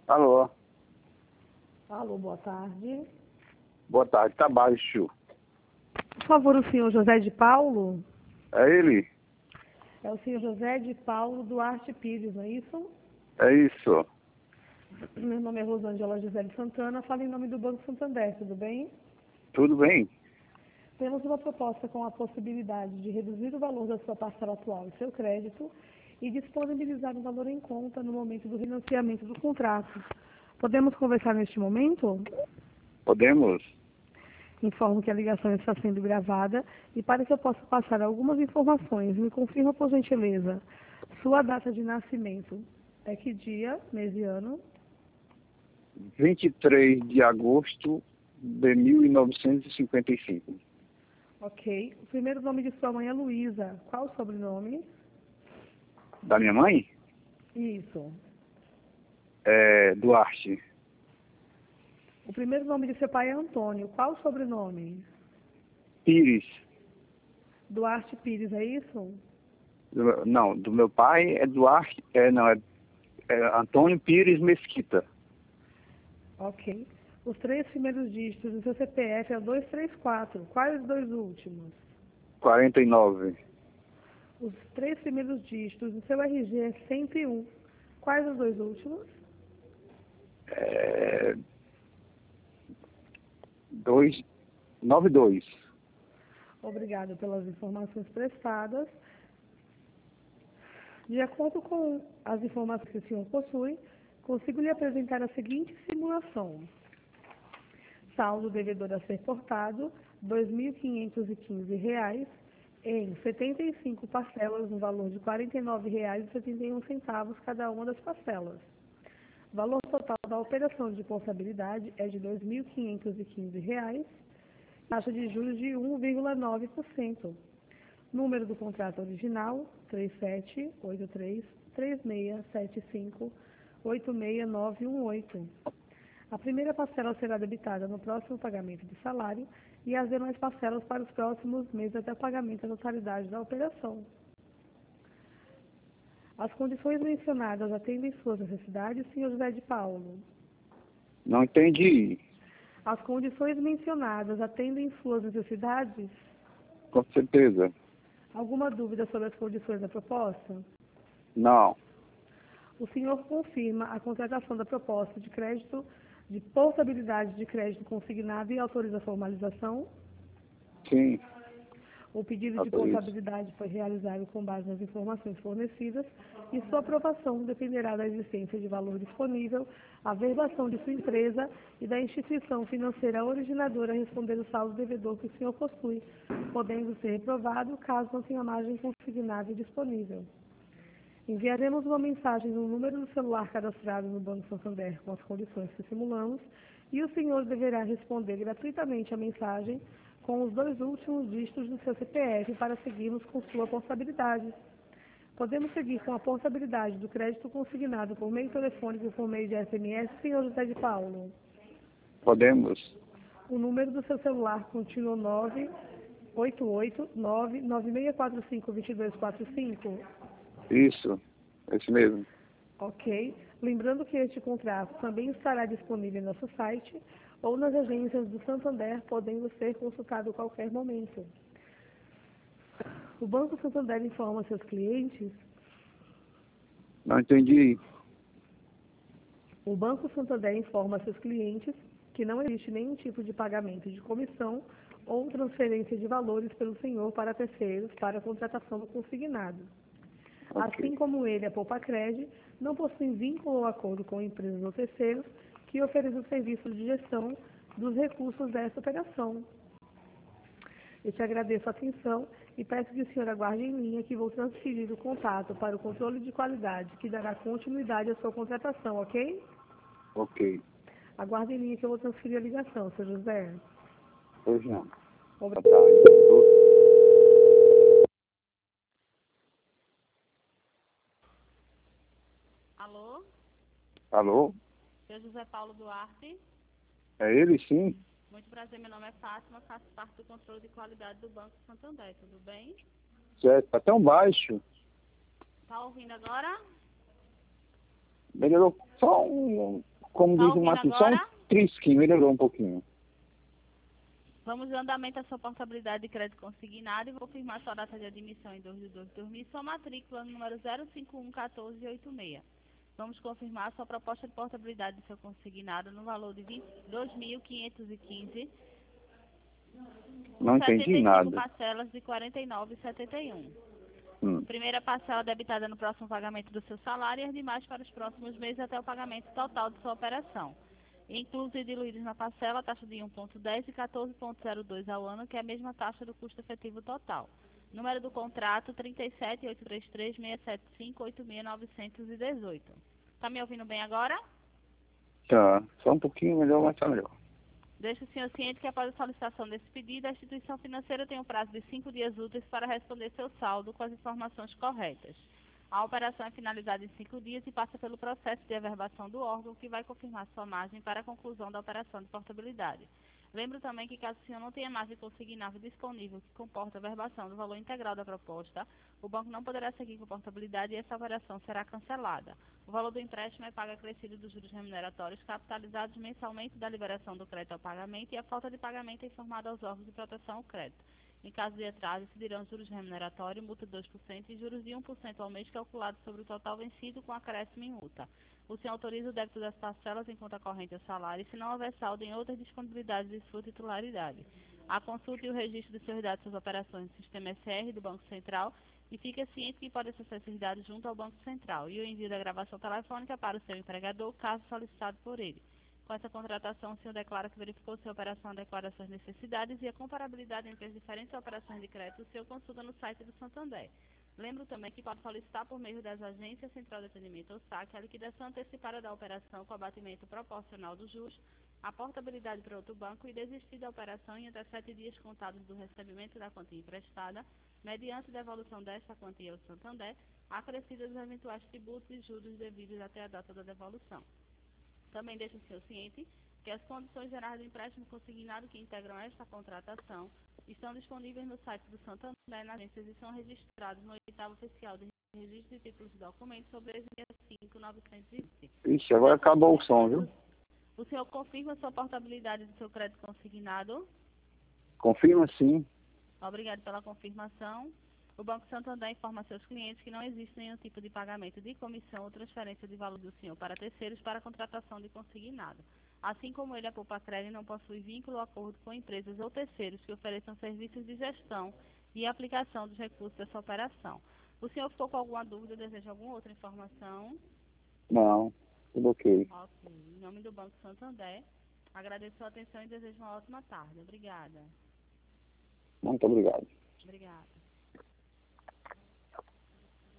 Alô, Alô, boa tarde. boa tarde, tá baixo. Por favor, o senhor José de Paulo? É ele? É o senhor José de Paulo Duarte Pires, não é isso? É isso. Meu nome é Rosângela Gisele Santana, falo em nome do Banco Santander, tudo bem? Tudo bem? Temos uma proposta com a possibilidade de reduzir o valor da sua parcela atual e seu crédito e disponibilizar o valor em conta no momento do financiamento do contrato. Podemos conversar neste momento? Podemos? Informo que a ligação está sendo gravada e para que eu possa passar algumas informações, me confirma, por gentileza, sua data de nascimento. É que dia, mês e ano? 23 de agosto de 1955. Ok. O primeiro nome de sua mãe é Luísa. Qual o sobrenome? Da minha mãe? Isso. É Duarte. O primeiro nome de seu pai é Antônio. Qual o sobrenome? Pires. Duarte Pires, é isso? Não, do meu pai é Duarte, é Antônio Pires Mesquita. Ok. Os três primeiros dígitos do seu CPF é o 234. Quais os dois últimos? 49. Os três primeiros dígitos do seu RG é 101. Quais os dois últimos? 292. Obrigada pelas informações prestadas. De acordo com as informações que o senhor possui, consigo lhe apresentar a seguinte simulação. Saldo devedor a ser cortado, R$ 2.515, em 75 parcelas no valor de R$ 49,71 cada uma das parcelas. O valor total da operação de responsabilidade é de R$ 2.515, taxa de juros de 1,9%. Número do contrato original, 378336758698. A primeira parcela será debitada no próximo pagamento de salário e as demais parcelas para os próximos meses até o pagamento da totalidade da operação. As condições mencionadas atendem suas necessidades, senhor José de Paulo? Não entendi. As condições mencionadas atendem suas necessidades? Com certeza. Alguma dúvida sobre as condições da proposta? Não. O senhor confirma a contratação da proposta de crédito, de portabilidade de crédito consignado e autoriza a formalização? Sim. O pedido de Autorizo. portabilidade foi realizado com base nas informações fornecidas e sua aprovação dependerá da existência de valor disponível, a verbação de sua empresa e da instituição financeira originadora a responder o saldo devedor que o senhor possui, podendo ser reprovado caso não tenha margem consignada disponível. Enviaremos uma mensagem no número do celular cadastrado no Banco Santander com as condições que simulamos e o senhor deverá responder gratuitamente a mensagem com os dois últimos dígitos do seu CPF para seguirmos com sua portabilidade. Podemos seguir com a portabilidade do crédito consignado por meio telefônico e por meio de SMS, senhor José de Paulo? Podemos. O número do seu celular continua 988-99645-2245? Isso. Esse mesmo. Ok. Lembrando que este contrato também estará disponível em nosso site ou nas agências do Santander, podendo ser consultado a qualquer momento. O Banco Santander informa seus clientes. Não entendi. O Banco Santander informa seus clientes que não existe nenhum tipo de pagamento de comissão ou transferência de valores pelo senhor para terceiros para a contratação do consignado. Ok. Assim como ele, a Poupacred, não possui vínculo ou acordo com empresas ou terceiros que ofereçam serviços de gestão dos recursos dessa operação. Eu te agradeço a atenção e peço que o senhor aguarde em linha que vou transferir o contato para o controle de qualidade, que dará continuidade à sua contratação, ok? Ok. Aguarde em linha que eu vou transferir a ligação, seu José. Pois não. Obrigado. Boa tarde. Alô? Alô? Eu, José Paulo Duarte. É ele, sim? Muito prazer, meu nome é Fátima, faço parte do controle de qualidade do Banco Santander, tudo bem? Certo. Tá tão baixo. Tá ouvindo agora? Melhorou só um como Tá diz o ouvindo Matheus, só um agora? trisquinho, melhorou um pouquinho. Vamos de andamento à sua portabilidade de crédito consignado e vou confirmar sua data de admissão em 2 de 2 de 2000 e sua matrícula no número 0511486. Vamos confirmar sua proposta de portabilidade do seu consignado no valor de R$ 22.515, Não com entendi 75 nada. parcelas de R$ 49,71. Hum. Primeira parcela debitada no próximo pagamento do seu salário e as demais para os próximos meses até o pagamento total de sua operação. Inclusos e diluídos na parcela, a taxa de 1,10 e 14,02 ao ano, que é a mesma taxa do custo efetivo total. Número do contrato, 37.833.675.8.918. Está me ouvindo bem agora? Tá, só um pouquinho melhor, mas tá melhor. Deixe o senhor ciente que após a solicitação desse pedido, a instituição financeira tem um prazo de 5 dias úteis para responder seu saldo com as informações corretas. A operação é finalizada em 5 dias e passa pelo processo de averbação do órgão, que vai confirmar sua margem para a conclusão da operação de portabilidade. Lembro também que, caso o senhor não tenha margem consignável disponível que comporta a averbação do valor integral da proposta, o banco não poderá seguir com portabilidade e essa operação será cancelada. O valor do empréstimo é pago acrescido dos juros remuneratórios capitalizados mensalmente da liberação do crédito ao pagamento e a falta de pagamento é informada aos órgãos de proteção ao crédito. Em caso de atraso, incidirão juros remuneratórios, multa de 2% e juros de 1% ao mês calculados sobre o total vencido com acréscimo em multa. O senhor autoriza o débito das parcelas em conta corrente ao salário se não houver saldo em outras disponibilidades de sua titularidade. A consulta e o registro dos seus dados e suas operações no sistema SR do Banco Central e fique ciente que pode acessar esses dados junto ao Banco Central e o envio da gravação telefônica para o seu empregador, caso solicitado por ele. Com essa contratação, o senhor declara que verificou se a operação adequada às suas necessidades e a comparabilidade entre as diferentes operações de crédito, o senhor consulta no site do Santander. Lembro também que pode solicitar por meio das agências Central de Atendimento ou SAC a liquidação antecipada da operação com abatimento proporcional dos juros, a portabilidade para outro banco e desistir da operação em até 7 dias contados do recebimento da quantia emprestada, mediante devolução desta quantia ao Santander, acrescidas os eventuais tributos e juros devidos até a data da devolução. Também deixa o senhor ciente que as condições gerais do empréstimo consignado que integram esta contratação estão disponíveis no site do Santander nas agências e são registrados no oitavo oficial de registro de títulos e documentos sobre 3.5.920. Ixi, agora acabou o som, viu? O senhor confirma sua portabilidade do seu crédito consignado? Confirma sim. Obrigado pela confirmação. O Banco Santander informa a seus clientes que não existe nenhum tipo de pagamento de comissão ou transferência de valor do senhor para terceiros para a contratação de consignado. Assim como ele, a Poupa-Crédito não possui vínculo ou acordo com empresas ou terceiros que ofereçam serviços de gestão e aplicação dos recursos dessa operação. O senhor ficou com alguma dúvida, deseja alguma outra informação? Não, tudo ok. Ok. Em nome do Banco Santander, agradeço a atenção e desejo uma ótima tarde. Obrigada. Muito obrigado.